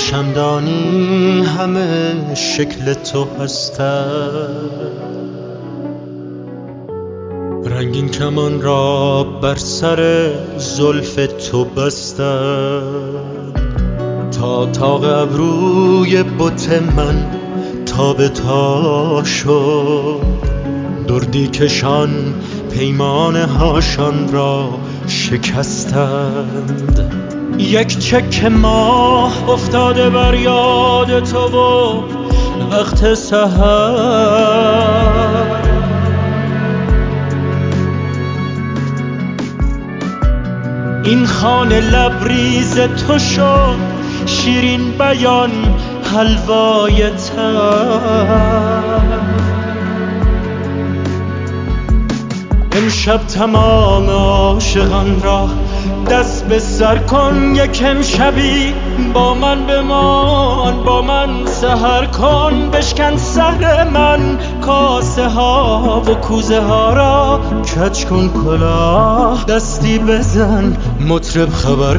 چندانی همه شکل تو هستند، رنگین کمان را بر سر زلف تو بستند، تا طاق ابروی بت من تا به تا شد. دردی کشان پیمانه هاشان را شکستند. یک چک ماه افتاده بر یاد تو و وقت سحر، این خانه لبریز تو شد شیرین بیان حلوای تر. امشب تمام عاشقان را دست به سر کن، یک امشبی با من بمان، با من سحر کن. بشکن سر من کاسه ها و کوزه ها را، کج کن کلاه دستی بزن مطرب خبر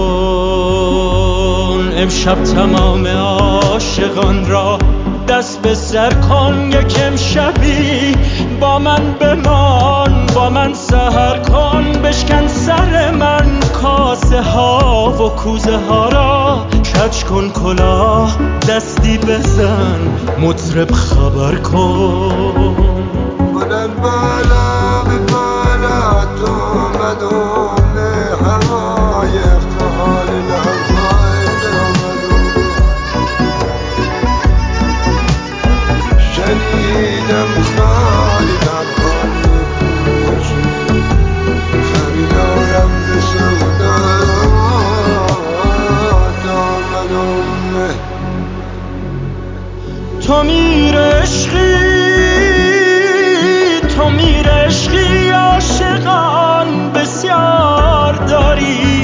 کن. امشب تمام عاشقان را دست به سر کن، یک امشبی با من بمان، با من سحر کن. بشکن سر من کاسه ها و کوزه ها را، کج کن کلاه دستی بزن مطرب خبر کن. بلند بالا به بالا تو مدوم هوای افتحال لحظای درآمدم. شنیدم خالی لبهای پوچی خریدارم به سودات آمدم. تو میر عشقی عاشقان بسیار داری،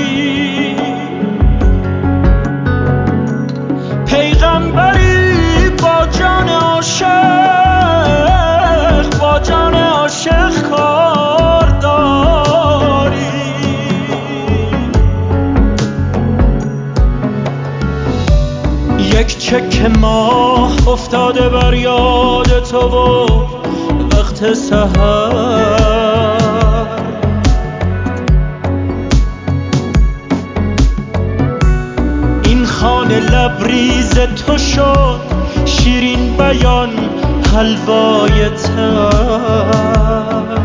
پیغمبری با جان عاشق، با جان عاشق کار داری. یک چک ماه افتاده بر یاد تو و وقت سحر، این خانه لبریز تو شد شیرین بیان حلوای تر.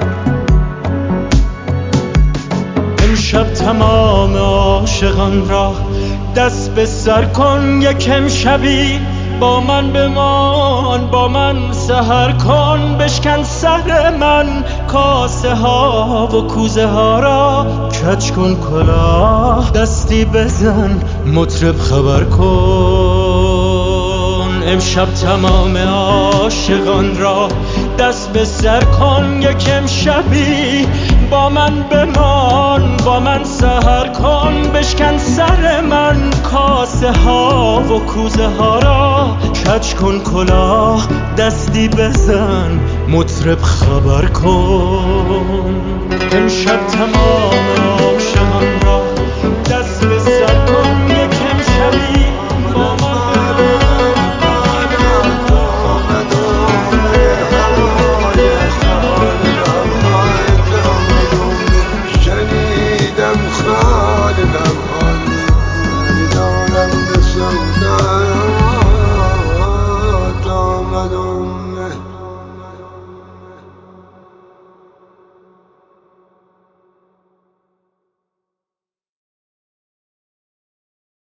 امشب تمام عاشقان را دست به سر کن، یک امشبی با من بمان، با من سحر کن. بشکن سر من کاسه ها و کوزه ها را، کج کن کلاه دستی بزن مطرب خبر کن. امشب تمام عاشقان را دست به سر کن، یک امشبی با من بمان، با من سحر کن. بشکن سر من کاسه ها و کوزه ها را، کج کن کلاه دستی بزن مطرب خبر کن. امشب تمام